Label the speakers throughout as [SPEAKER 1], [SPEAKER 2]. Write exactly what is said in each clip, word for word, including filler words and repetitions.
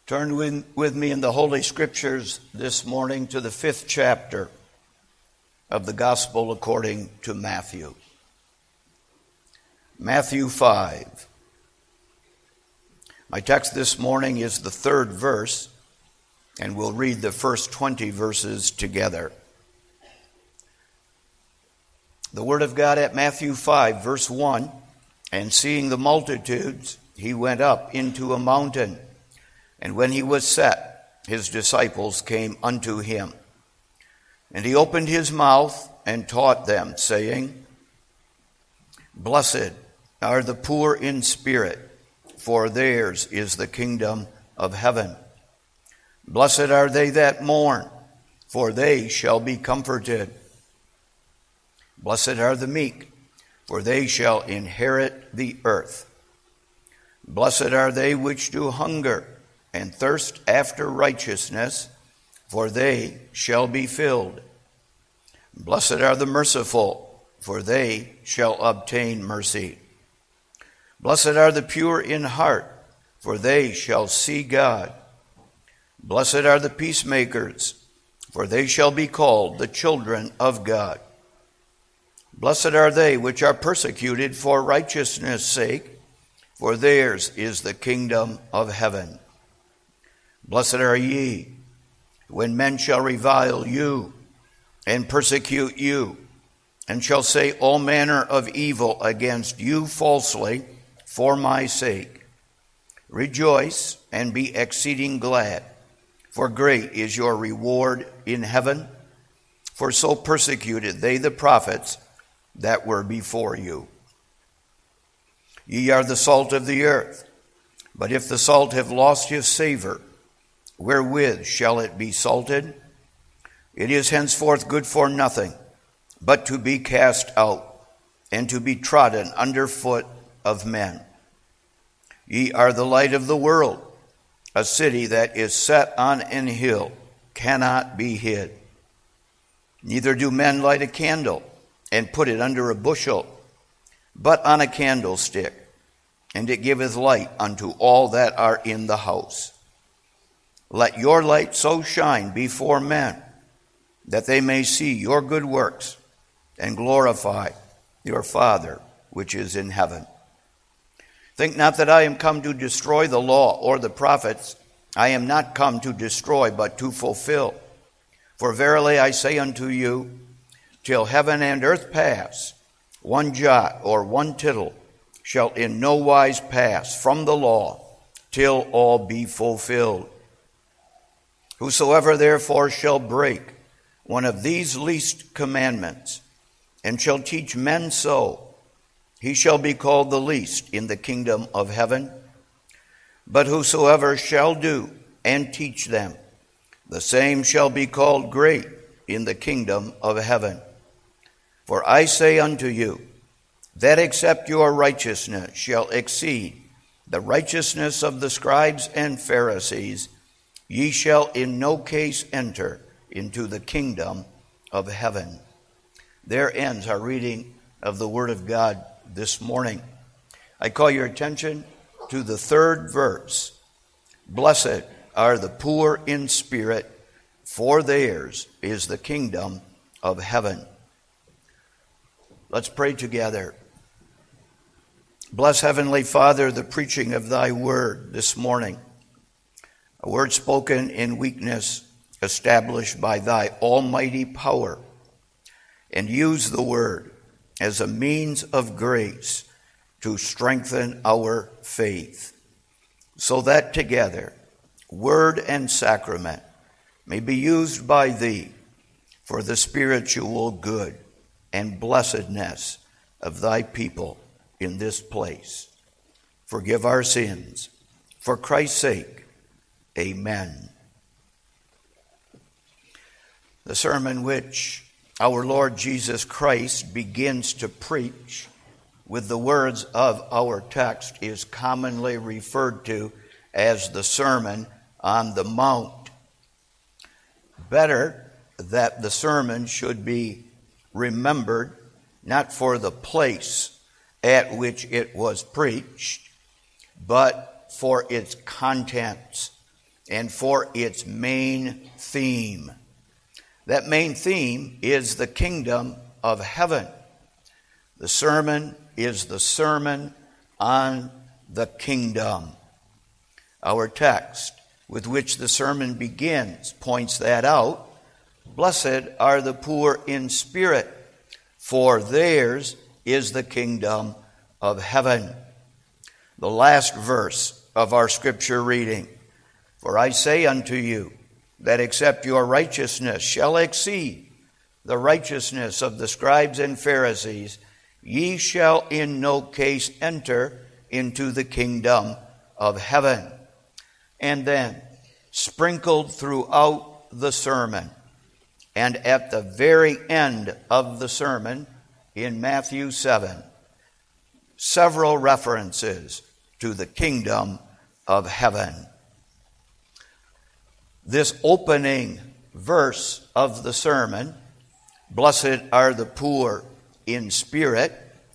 [SPEAKER 1] Turn with, with me in the Holy Scriptures this morning to the fifth chapter of the Gospel according to Matthew. Matthew five. My text this morning is the third verse, and we'll read the first twenty verses together. The Word of God at Matthew five, verse one, "And seeing the multitudes, he went up into a mountain. And when he was set, his disciples came unto him. And he opened his mouth and taught them, saying, Blessed are the poor in spirit, for theirs is the kingdom of heaven. Blessed are they that mourn, for they shall be comforted. Blessed are the meek, for they shall inherit the earth. Blessed are they which do hunger and thirst after righteousness, for they shall be filled. Blessed are the merciful, for they shall obtain mercy. Blessed are the pure in heart, for they shall see God. Blessed are the peacemakers, for they shall be called the children of God. Blessed are they which are persecuted for righteousness' sake, for theirs is the kingdom of heaven. Blessed are ye, when men shall revile you, and persecute you, and shall say all manner of evil against you falsely for my sake. Rejoice and be exceeding glad, for great is your reward in heaven. For so persecuted they the prophets that were before you. Ye are the salt of the earth, but if the salt have lost his savor, wherewith shall it be salted? It is henceforth good for nothing, but to be cast out, and to be trodden under foot of men. Ye are the light of the world. A city that is set on an hill cannot be hid. Neither do men light a candle and put it under a bushel, but on a candlestick, and it giveth light unto all that are in the house. Let your light so shine before men, that they may see your good works and glorify your Father which is in heaven. Think not that I am come to destroy the law or the prophets. I am not come to destroy, but to fulfill. For verily I say unto you, till heaven and earth pass, one jot or one tittle shall in no wise pass from the law, till all be fulfilled. Whosoever therefore shall break one of these least commandments, and shall teach men so, he shall be called the least in the kingdom of heaven. But whosoever shall do and teach them, the same shall be called great in the kingdom of heaven. For I say unto you, that except your righteousness shall exceed the righteousness of the scribes and Pharisees, ye shall in no case enter into the kingdom of heaven. There ends our reading of the Word of God this morning. I call your attention to the third verse. Blessed are the poor in spirit, for theirs is the kingdom of heaven. Let's pray together. Bless, Heavenly Father, the preaching of thy word this morning. A word spoken in weakness, established by thy almighty power, and use the word as a means of grace to strengthen our faith, so that together, word and sacrament may be used by thee for the spiritual good and blessedness of thy people in this place. Forgive our sins. For Christ's sake, amen. The sermon which our Lord Jesus Christ begins to preach with the words of our text is commonly referred to as the Sermon on the Mount. Better that the sermon should be remembered not for the place at which it was preached, but for its contents and for its main theme. That main theme is the kingdom of heaven. The sermon is the sermon on the kingdom. Our text, with which the sermon begins, points that out. Blessed are the poor in spirit, for theirs is the kingdom of heaven. The last verse of our scripture reading, for I say unto you, that except your righteousness shall exceed the righteousness of the scribes and Pharisees, ye shall in no case enter into the kingdom of heaven. And then, sprinkled throughout the sermon, and at the very end of the sermon, in Matthew seven, several references to the kingdom of heaven. This opening verse of the sermon, blessed are the poor in spirit,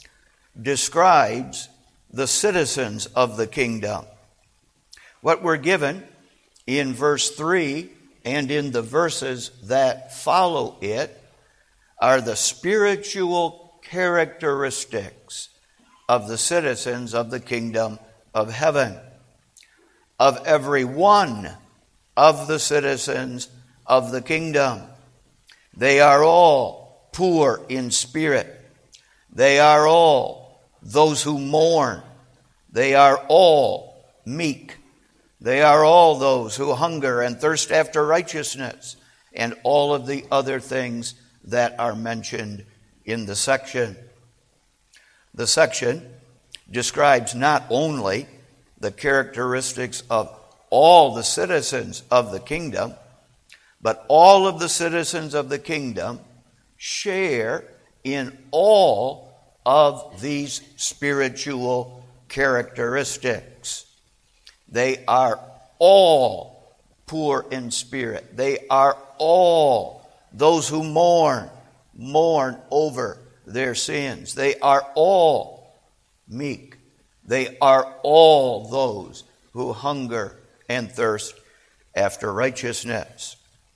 [SPEAKER 1] describes the citizens of the kingdom. What we're given in verse three and in the verses that follow it are the spiritual characteristics of the citizens of the kingdom of heaven. Of every one of the citizens of the kingdom, they are all poor in spirit. They are all those who mourn. They are all meek. They are all those who hunger and thirst after righteousness, and all of the other things that are mentioned in the section. The section describes not only the characteristics of all the citizens of the kingdom, but all of the citizens of the kingdom share in all of these spiritual characteristics. They are all poor in spirit. They are all those who mourn, mourn over their sins. They are all meek. They are all those who hunger and thirst after righteousness.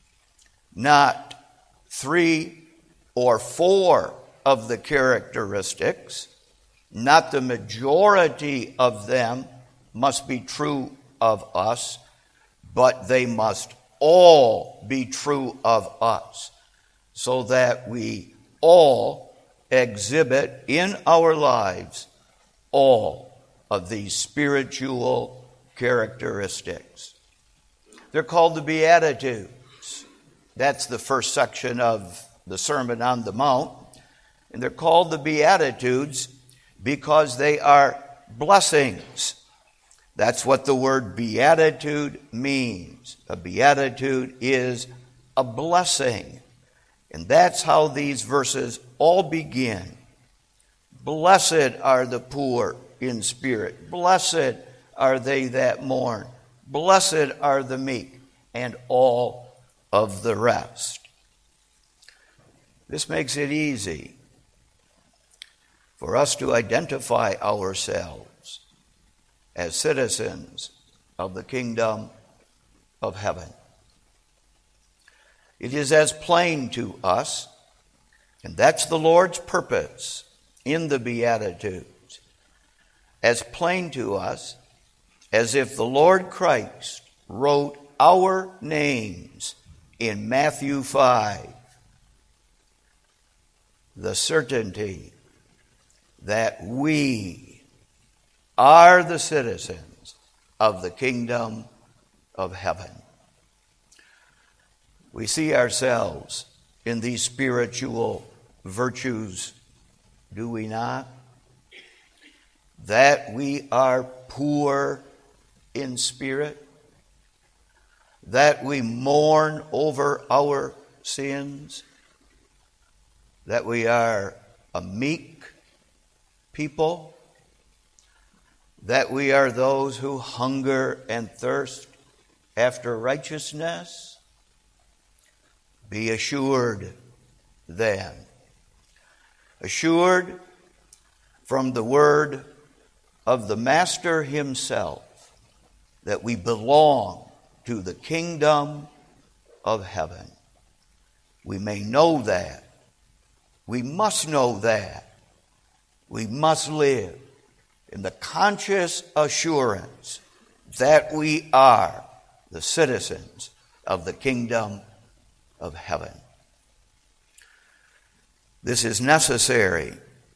[SPEAKER 1] Not three or four of the characteristics, not the majority of them must be true of us, but they must all be true of us, so that we all exhibit in our lives all of these spiritual characteristics. They're called the Beatitudes. That's the first section of the Sermon on the Mount. And they're called the Beatitudes because they are blessings. That's what the word beatitude means. A beatitude is a blessing. And that's how these verses all begin. Blessed are the poor in spirit. Blessed are they that mourn. Blessed are the meek, and all of the rest. This makes it easy for us to identify ourselves as citizens of the kingdom of heaven. It is as plain to us, and that's the Lord's purpose in the Beatitudes, as plain to us as if the Lord Christ wrote our names in Matthew five. The certainty that we are the citizens of the kingdom of heaven. We see ourselves in these spiritual virtues, do we not? That we are poor in spirit, that we mourn over our sins, that we are a meek people, that we are those who hunger and thirst after righteousness. Be assured then, assured from the word of the Master himself, that we belong to the kingdom of heaven. We may know that. We must know that. We must live in the conscious assurance that we are the citizens of the kingdom of heaven. This is necessary.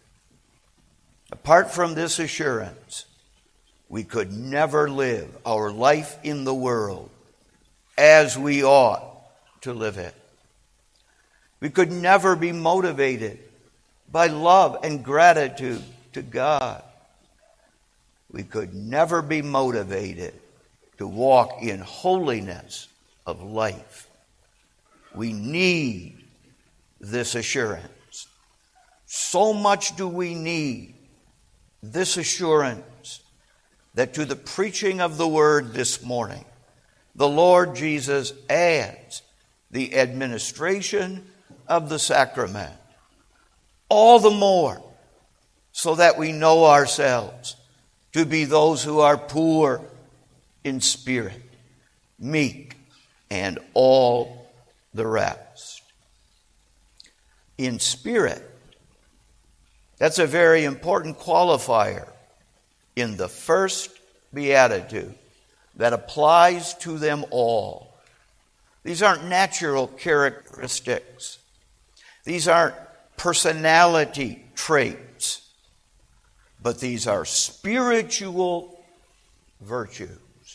[SPEAKER 1] Apart from this assurance, we could never live our life in the world as we ought to live it. We could never be motivated by love and gratitude to God. We could never be motivated to walk in holiness of life. We need this assurance. So much do we need this assurance that to the preaching of the word this morning, the Lord Jesus adds the administration of the sacrament, all the more so that we know ourselves to be those who are poor in spirit, meek, and all the rest. In spirit, that's a very important qualifier in the first beatitude that applies to them all. These aren't natural characteristics. These aren't personality traits, but these are spiritual virtues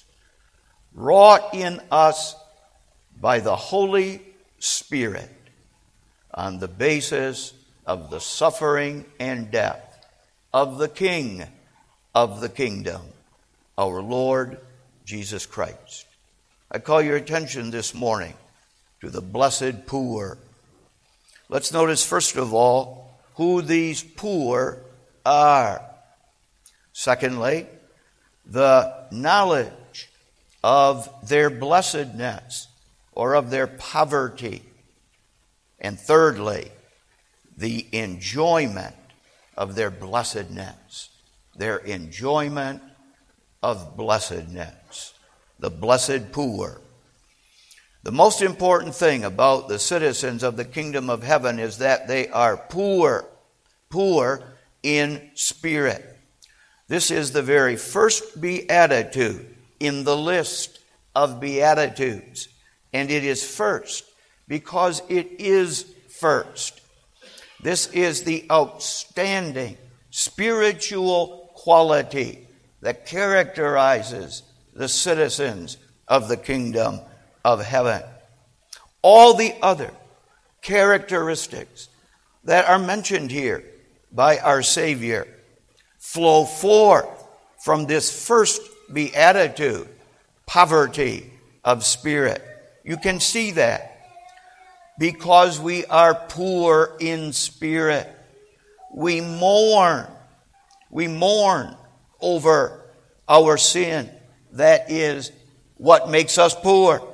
[SPEAKER 1] wrought in us by the Holy Spirit on the basis of the suffering and death of the King of the kingdom, our Lord Jesus Christ. I call your attention this morning to the blessed poor. Let's notice, first of all, who these poor are. Secondly, the knowledge of their blessedness or of their poverty. And thirdly, the enjoyment of their blessedness. Their enjoyment of blessedness. The blessed poor. The most important thing about the citizens of the kingdom of heaven is that they are poor, poor in spirit. This is the very first beatitude in the list of beatitudes. And it is first because it is first. This is the outstanding spiritual quality that characterizes the citizens of the kingdom of heaven. All the other characteristics that are mentioned here by our Savior flow forth from this first beatitude, poverty of spirit. You can see that because we are poor in spirit. We mourn. We mourn over our sin. That is what makes us poor.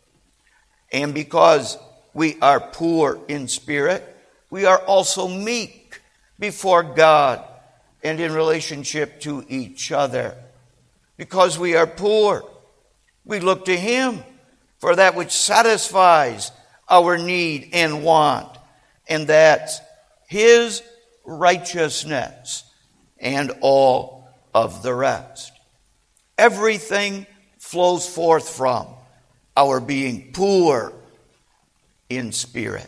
[SPEAKER 1] And because we are poor in spirit, we are also meek before God and in relationship to each other. Because we are poor, we look to Him for that which satisfies our need and want, and that's His righteousness and all of the rest. Everything flows forth from our being poor in spirit.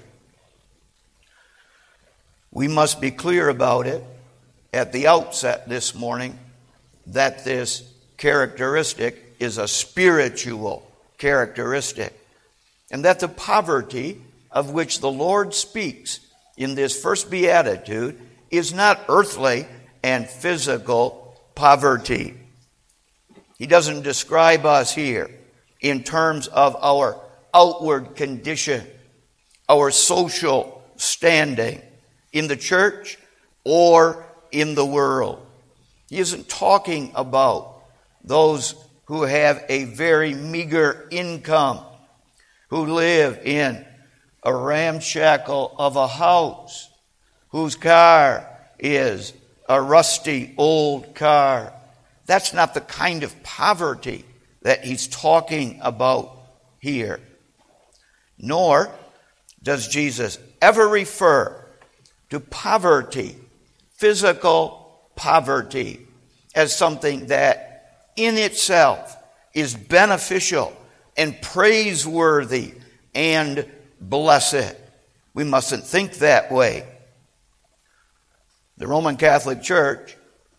[SPEAKER 1] We must be clear about it at the outset this morning that this characteristic is a spiritual characteristic, and that the poverty of which the Lord speaks in this first beatitude is not earthly and physical poverty. He doesn't describe us here in terms of our outward condition, our social standing in the church or in the world. He isn't talking about those who have a very meager income, who live in a ramshackle of a house, whose car is a rusty old car. That's not the kind of poverty that he's talking about here. Nor does Jesus ever refer to poverty, physical poverty, as something that in itself is beneficial and praiseworthy and blessed. We mustn't think that way. The Roman Catholic Church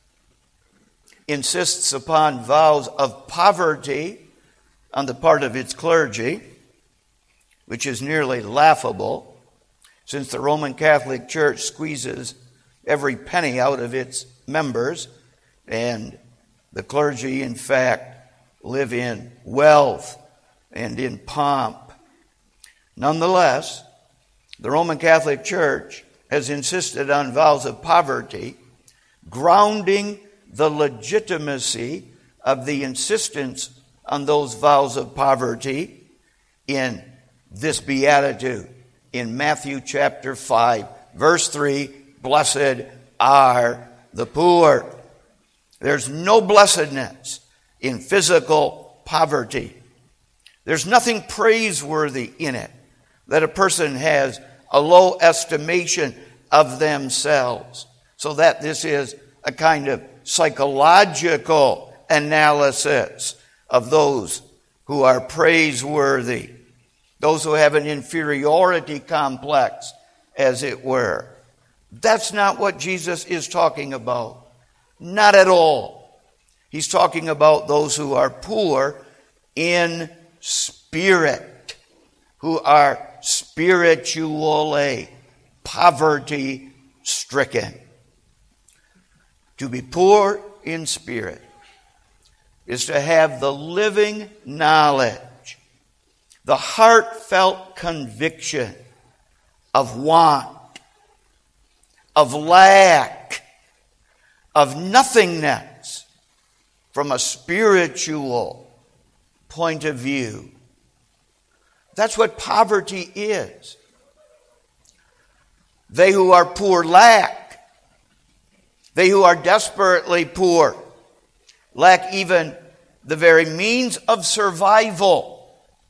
[SPEAKER 1] insists upon vows of poverty on the part of its clergy, which is nearly laughable, since the Roman Catholic Church squeezes every penny out of its members, and the clergy, in fact, live in wealth and in pomp. Nonetheless, the Roman Catholic Church has insisted on vows of poverty, grounding the legitimacy of the insistence on those vows of poverty in this beatitude in Matthew chapter five, verse three, blessed are the poor. There's no blessedness in physical poverty. There's nothing praiseworthy in it, that a person has a low estimation of themselves, so that this is a kind of psychological analysis of those who are praiseworthy, those who have an inferiority complex, as it were. That's not what Jesus is talking about. Not at all. He's talking about those who are poor in spirit, who are spiritually poverty-stricken. To be poor in spirit is to have the living knowledge, the heartfelt conviction of want, of lack, of nothingness from a spiritual point of view. That's what poverty is. They who are poor lack. They who are desperately poor lack even the very means of survival.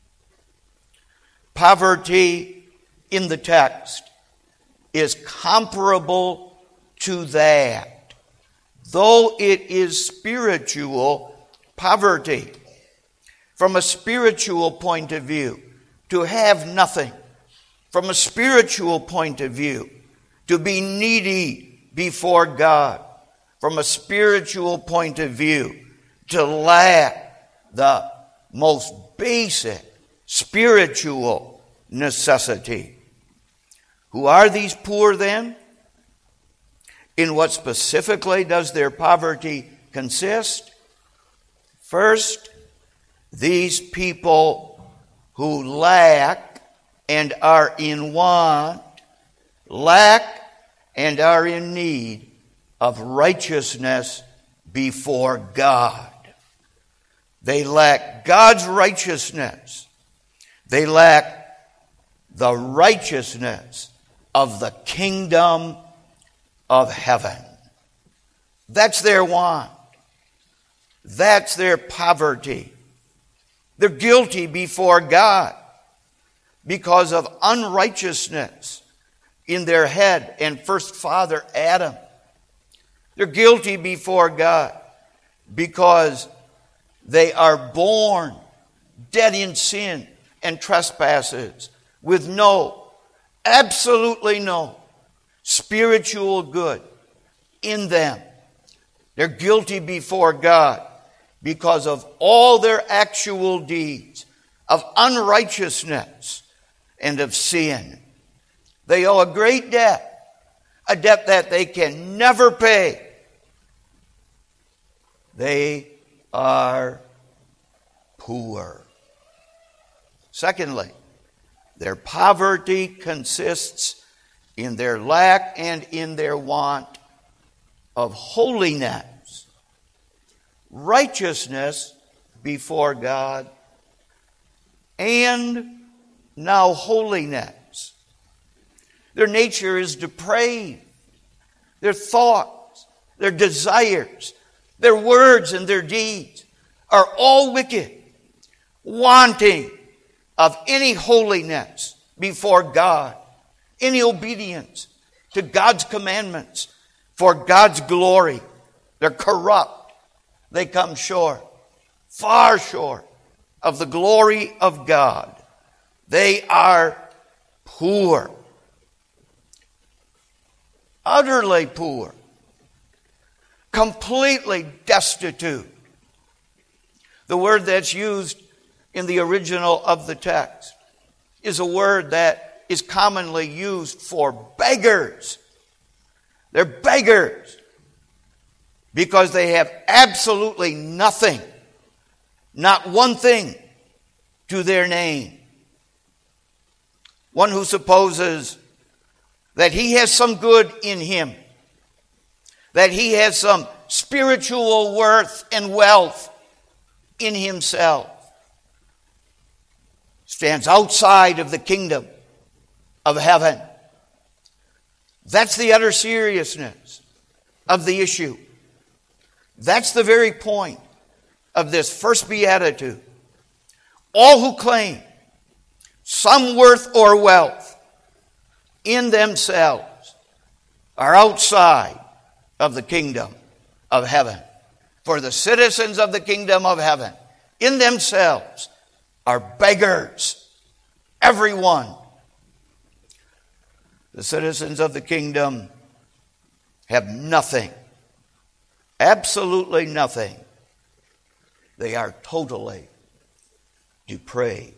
[SPEAKER 1] Poverty in the text is comparable to that, though it is spiritual poverty. From a spiritual point of view, to have nothing. From a spiritual point of view, to be needy before God. From a spiritual point of view, to lack the most basic spiritual necessity. Who are these poor then? In what specifically does their poverty consist? First, these people who lack and are in want, lack and are in need of righteousness before God. They lack God's righteousness. They lack the righteousness of the kingdom of heaven. That's their want. That's their poverty. They're guilty before God because of unrighteousness in their head and first father Adam. They're guilty before God because they are born dead in sin and trespasses with no, absolutely no spiritual good in them. They're guilty before God because of all their actual deeds of unrighteousness and of sin. They owe a great debt, a debt that they can never pay. They are poor. Secondly, their poverty consists in their lack and in their want of holiness, righteousness before God, and now holiness. Their nature is depraved. Their thoughts, their desires, their words and their deeds are all wicked wanting of any holiness before God, any obedience to God's commandments for God's glory. They're corrupt. They come short, far short of the glory of God. They are poor, utterly poor, completely destitute. The word that's used in the original of the text is a word that is commonly used for beggars. They're beggars because they have absolutely nothing, not one thing to their name. One who supposes that he has some good in him, that he has some spiritual worth and wealth in himself, stands outside of the kingdom of heaven. That's the utter seriousness of the issue. That's the very point of this first beatitude. All who claim some worth or wealth in themselves are outside of the kingdom of heaven. For the citizens of the kingdom of heaven in themselves are beggars, everyone. The citizens of the kingdom have nothing, absolutely nothing. They are totally depraved.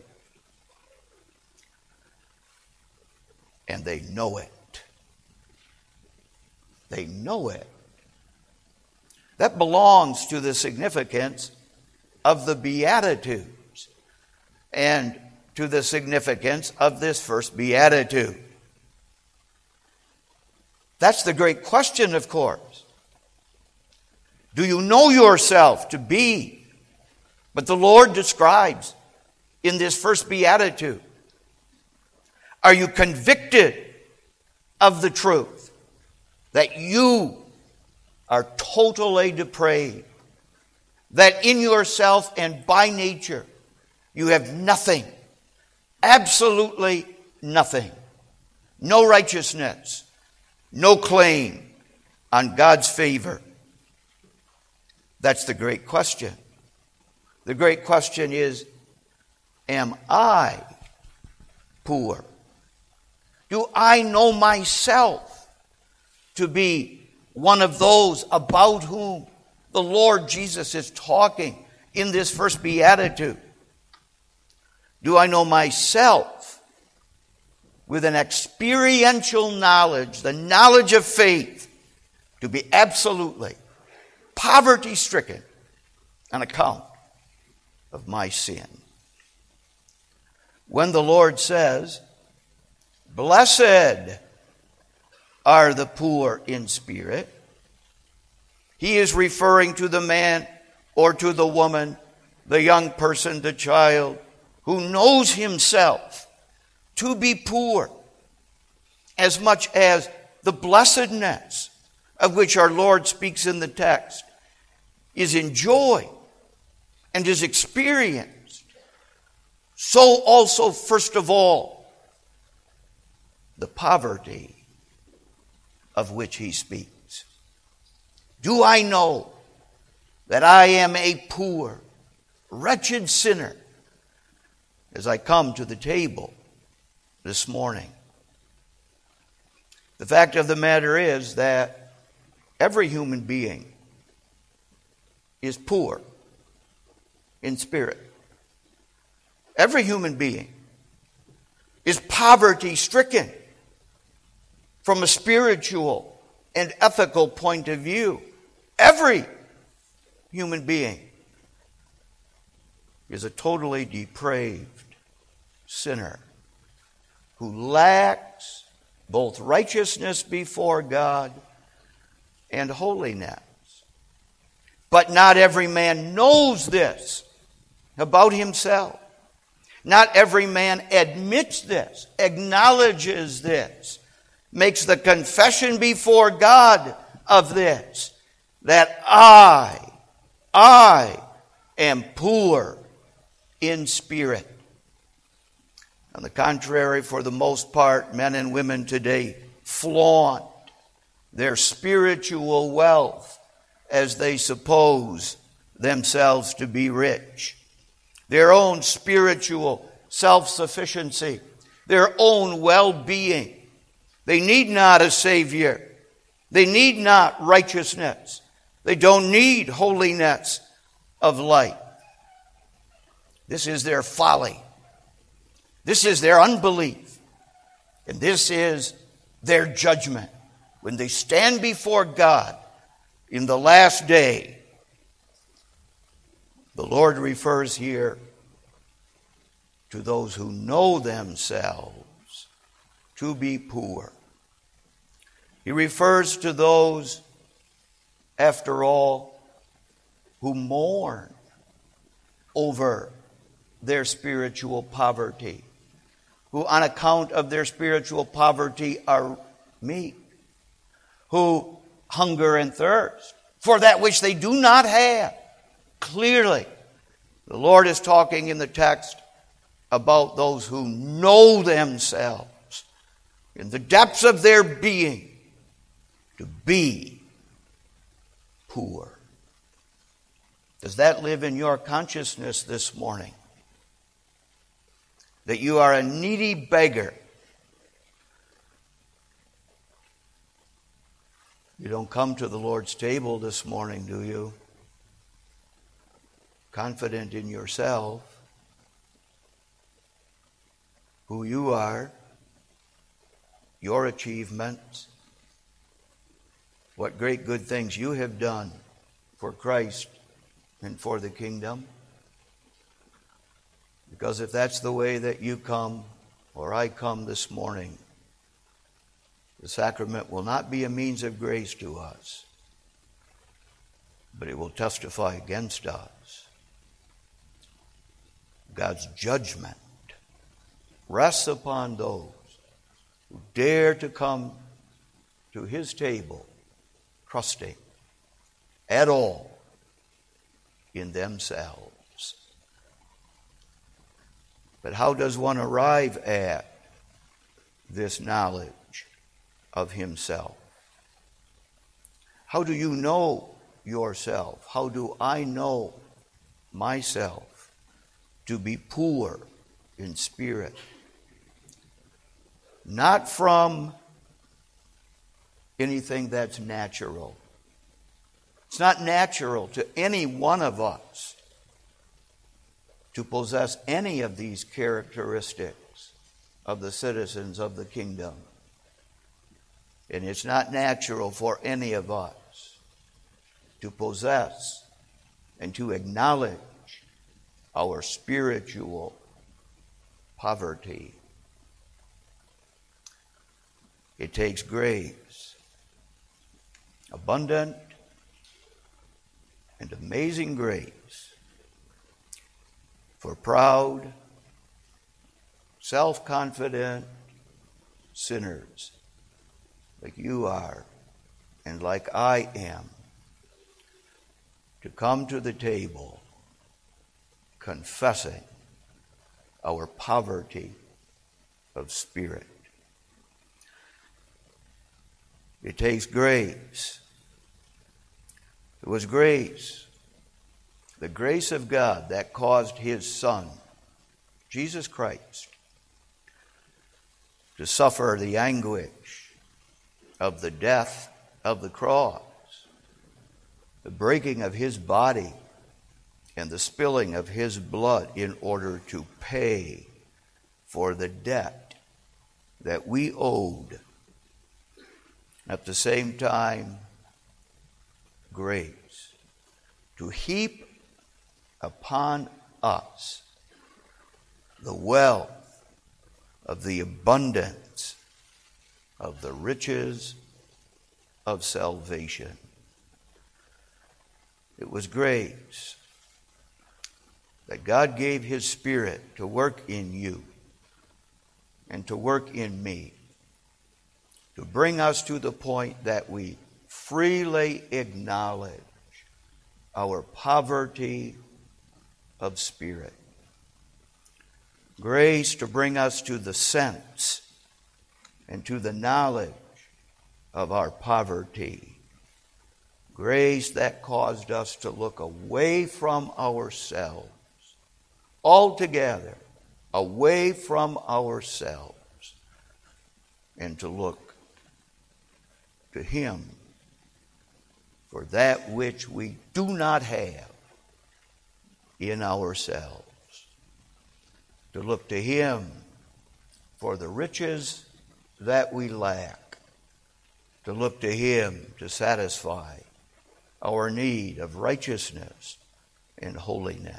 [SPEAKER 1] And they know it. They know it. That belongs to the significance of the Beatitudes and to the significance of this first beatitude. That's the great question, of course. Do you know yourself to be what the Lord describes in this first beatitude? Are you convicted of the truth that you are totally depraved, that in yourself and by nature you have nothing, absolutely nothing, no righteousness, no claim on God's favor? That's the great question. The great question is, am I poor? Do I know myself to be one of those about whom the Lord Jesus is talking in this first beatitude? Do I know myself with an experiential knowledge, the knowledge of faith, to be absolutely poverty-stricken on account of my sin? When the Lord says, "Blessed are the poor in spirit," He is referring to the man or to the woman, the young person, the child, who knows himself to be poor, as much as the blessedness of which our Lord speaks in the text is enjoyed and is experienced. So also, first of all, the poverty of which he speaks. Do I know that I am a poor, wretched sinner as I come to the table this morning? The fact of the matter is that every human being is poor in spirit. Every human being is poverty-stricken from a spiritual and ethical point of view. Every human being is a totally depraved sinner who lacks both righteousness before God and holiness. But not every man knows this about himself. Not every man admits this, acknowledges this, makes the confession before God of this, that I, I am poor in spirit. On the contrary, for the most part, men and women today flaunt their spiritual wealth as they suppose themselves to be rich. Their own spiritual self-sufficiency, their own well-being. They need not a Savior. They need not righteousness. They don't need holiness of life. This is their folly. This is their unbelief. And this is their judgment. When they stand before God in the last day, the Lord refers here to those who know themselves to be poor. He refers to those, after all, who mourn over their spiritual poverty, who on account of their spiritual poverty are meek, who hunger and thirst for that which they do not have. Clearly, the Lord is talking in the text about those who know themselves in the depths of their being to be poor. Does that live in your consciousness this morning? That you are a needy beggar? You don't come to the Lord's table this morning, do you? Confident in yourself, who you are, your achievements, what great good things you have done for Christ and for the kingdom. Because if that's the way that you come, or I come this morning, the sacrament will not be a means of grace to us, but it will testify against us. God's judgment rests upon those who dare to come to his table trusting at all in themselves. But how does one arrive at this knowledge of himself? How do you know yourself? How do I know myself to be poor in spirit? Not from anything that's natural. It's not natural to any one of us to possess any of these characteristics of the citizens of the kingdom. And it's not natural for any of us to possess and to acknowledge our spiritual poverty. It takes grace, abundant and amazing grace, for proud, self-confident sinners like you are and like I am to come to the table confessing our poverty of spirit. It takes grace. It was grace, the grace of God, that caused his Son, Jesus Christ, to suffer the anguish of the death of the cross, the breaking of his body, and the spilling of his blood in order to pay for the debt that we owed. At the same time, grace to heap upon us the wealth of the abundance of the riches of salvation. It was grace that God gave his Spirit to work in you and to work in me, to bring us to the point that we freely acknowledge our poverty of spirit. Grace to bring us to the sense and to the knowledge of our poverty. Grace that caused us to look away from ourselves, altogether away from ourselves, and to look to Him for that which we do not have in ourselves. To look to Him for the riches that we lack. To look to Him to satisfy our need of righteousness and holiness.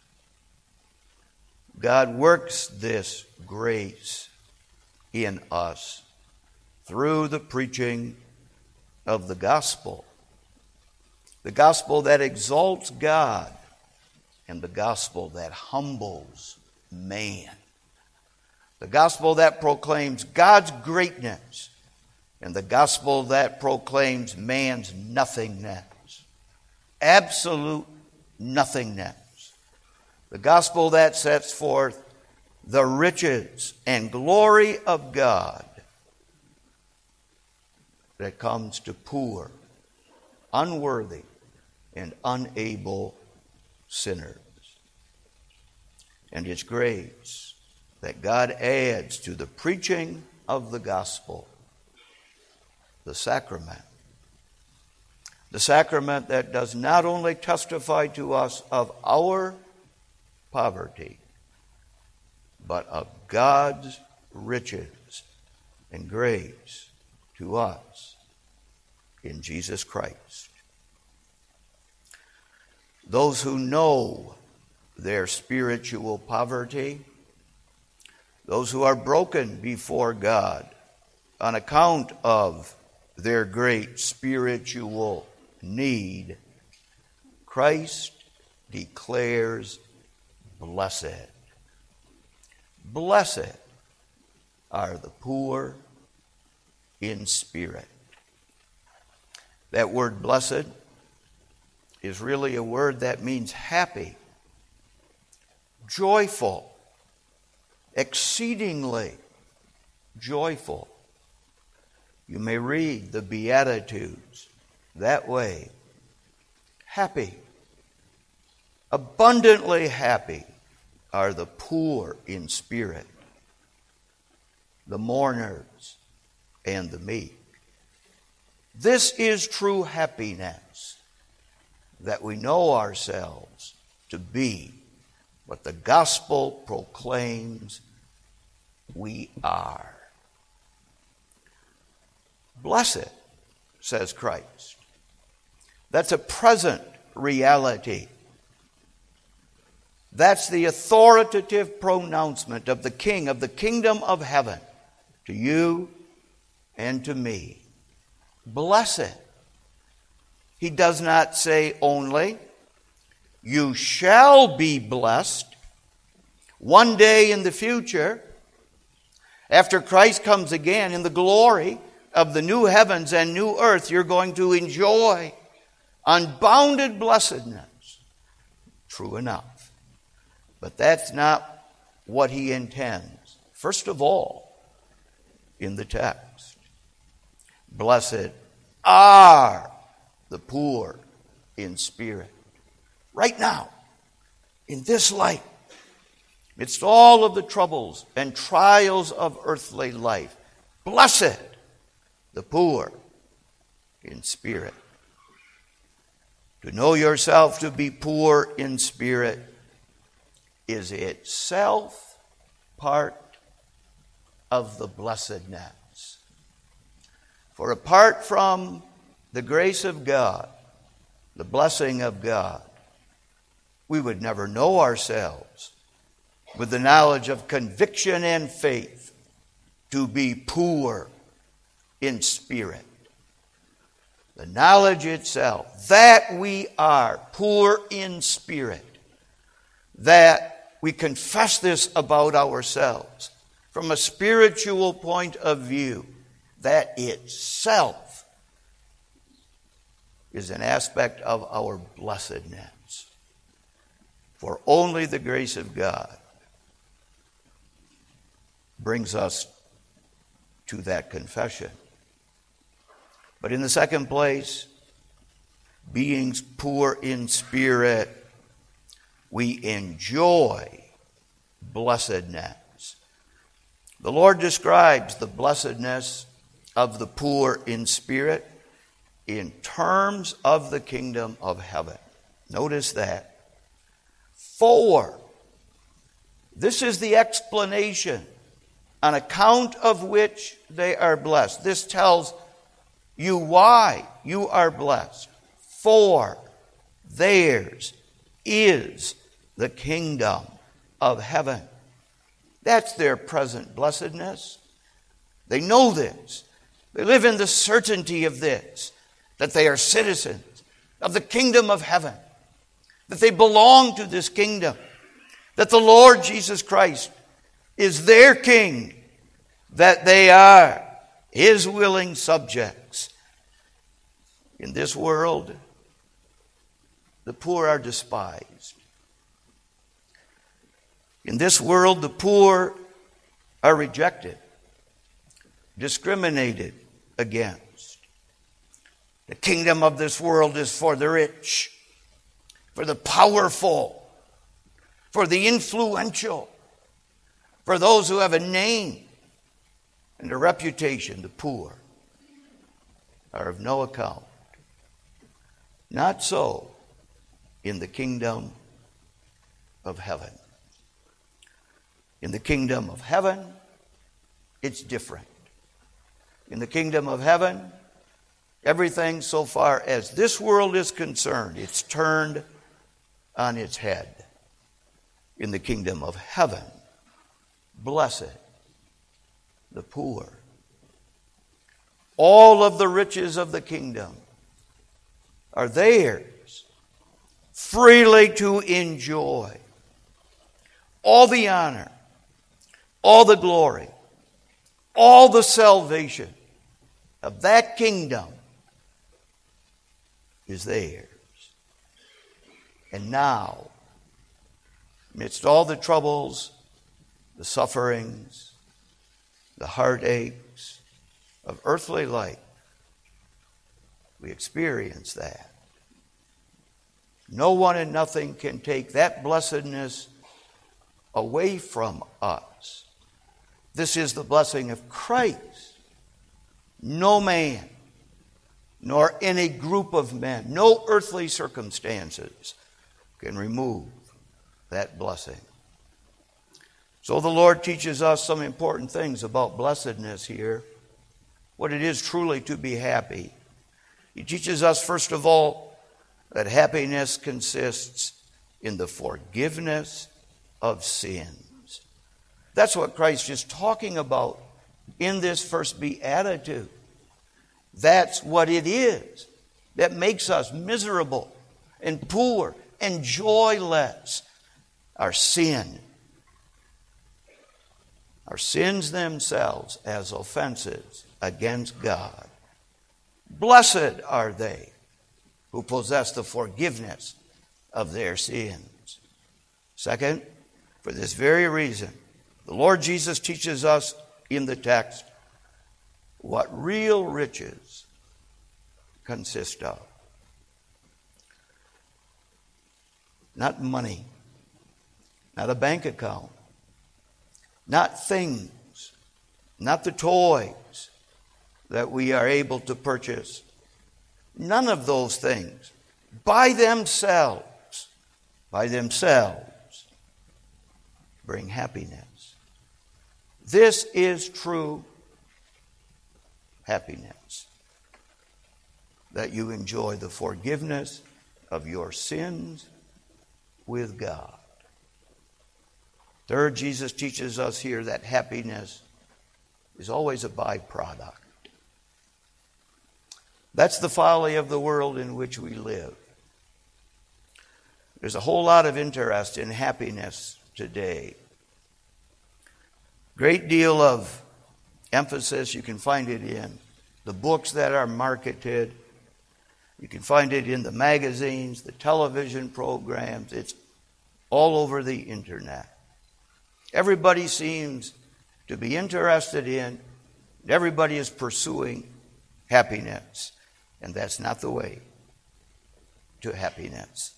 [SPEAKER 1] God works this grace in us through the preaching of the gospel. The gospel that exalts God and the gospel that humbles man. The gospel that proclaims God's greatness and the gospel that proclaims man's nothingness. Absolute nothingness. The gospel that sets forth the riches and glory of God that comes to poor, unworthy, and unable sinners. And it's grace that God adds to the preaching of the gospel, the sacrament. The sacrament that does not only testify to us of our poverty, but of God's riches and grace to us in Jesus Christ. Those who know their spiritual poverty, those who are broken before God on account of their great spiritual need, Christ declares blessed. Blessed are the poor in spirit. That word blessed is really a word that means happy, joyful, exceedingly joyful. You may read the Beatitudes that way. Happy, abundantly happy are the poor in spirit, the mourners, and the meek. This is true happiness, that we know ourselves to be what the gospel proclaims we are. Blessed, says Christ. That's a present reality. That's the authoritative pronouncement of the King of the kingdom of heaven to you and to me. Blessed. He does not say only, you shall be blessed one day in the future, after Christ comes again in the glory of the new heavens and new earth. You're going to enjoy unbounded blessedness. True enough. But that's not what he intends. First of all, in the text, blessed are the poor in spirit. Right now, in this life, amidst all of the troubles and trials of earthly life, blessed the poor in spirit. To know yourself to be poor in spirit is itself part of the blessedness. For apart from the grace of God, the blessing of God, we would never know ourselves with the knowledge of conviction and faith to be poor in spirit. The knowledge itself that we are poor in spirit, that we confess this about ourselves from a spiritual point of view, that itself is an aspect of our blessedness. For only the grace of God brings us to that confession. But in the second place, beings poor in spirit, we enjoy blessedness. The Lord describes the blessedness of the poor in spirit in terms of the kingdom of heaven. Notice that. For, this is the explanation on account of which they are blessed. This tells you why you are blessed. For theirs is the kingdom of heaven. That's their present blessedness. They know this. They live in the certainty of this, that they are citizens of the kingdom of heaven, that they belong to this kingdom, that the Lord Jesus Christ is their king, that they are his willing subjects. In this world, the poor are despised. In this world, the poor are rejected, discriminated against. The kingdom of this world is for the rich, for the powerful, for the influential, for those who have a name and a reputation. The poor are of no account. Not so in the kingdom of heaven. In the kingdom of heaven, it's different. In the kingdom of heaven, everything so far as this world is concerned, it's turned on its head. In the kingdom of heaven, blessed the poor. All of the riches of the kingdom are theirs freely to enjoy. All the honor, all the glory, all the salvation of that kingdom is theirs. And now, amidst all the troubles, the sufferings, the heartaches of earthly life, we experience that. No one and nothing can take that blessedness away from us. This is the blessing of Christ. No man, nor any group of men, no earthly circumstances can remove that blessing. So the Lord teaches us some important things about blessedness here, what it is truly to be happy. He teaches us, first of all, that happiness consists in the forgiveness of sins. That's what Christ is talking about in this first beatitude. That's what it is that makes us miserable and poor and joyless. Our sin. Our sins themselves as offenses against God. Blessed are they who possess the forgiveness of their sins. Second, for this very reason, the Lord Jesus teaches us in the text what real riches consist of. Not money, not a bank account, not things, not the toys that we are able to purchase. None of those things by themselves, by themselves, bring happiness. This is true happiness, that you enjoy the forgiveness of your sins with God. Third, Jesus teaches us here that happiness is always a byproduct. That's the folly of the world in which we live. There's a whole lot of interest in happiness today. Great deal of emphasis, you can find it in the books that are marketed. You can find it in the magazines, the television programs. It's all over the internet. Everybody seems to be interested in. Everybody is pursuing happiness, and that's not the way to happiness.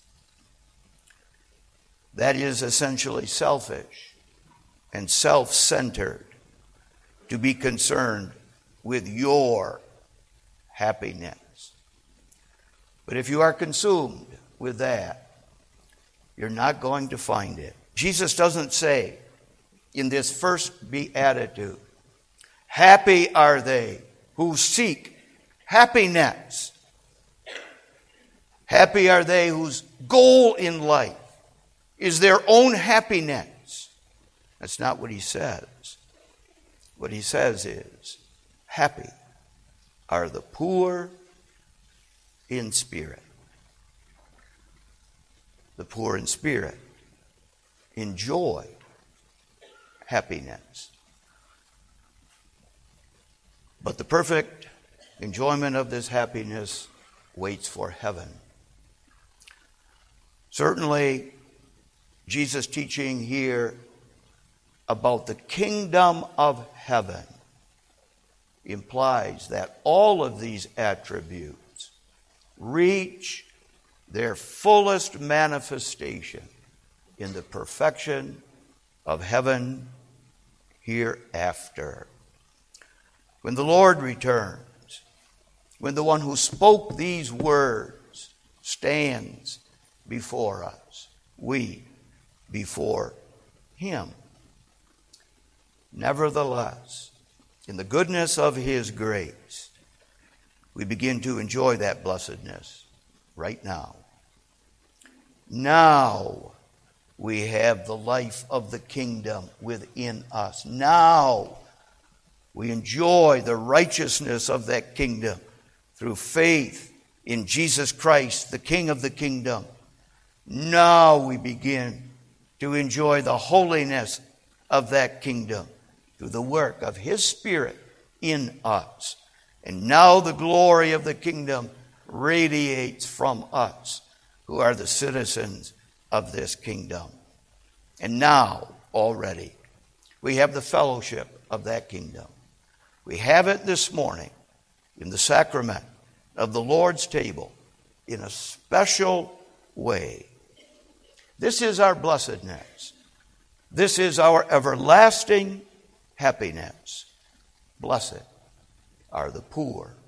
[SPEAKER 1] That is essentially selfish and self-centered, to be concerned with your happiness. But if you are consumed with that, you're not going to find it. Jesus doesn't say in this first beatitude, happy are they who seek happiness. Happy are they whose goal in life is their own happiness. That's not what he says. What he says is, happy are the poor in spirit. The poor in spirit enjoy happiness. But the perfect enjoyment of this happiness waits for heaven. Certainly, Jesus' teaching here about the kingdom of heaven implies that all of these attributes reach their fullest manifestation in the perfection of heaven hereafter. When the Lord returns, when the one who spoke these words stands before us, we before him. Nevertheless, in the goodness of his grace, we begin to enjoy that blessedness right now. Now we have the life of the kingdom within us. Now we enjoy the righteousness of that kingdom through faith in Jesus Christ, the King of the kingdom. Now we begin to enjoy the holiness of that kingdom through the work of his Spirit in us. And now the glory of the kingdom radiates from us, who are the citizens of this kingdom. And now, already, we have the fellowship of that kingdom. We have it this morning in the sacrament of the Lord's table in a special way. This is our blessedness. This is our everlasting happiness. Blessed are the poor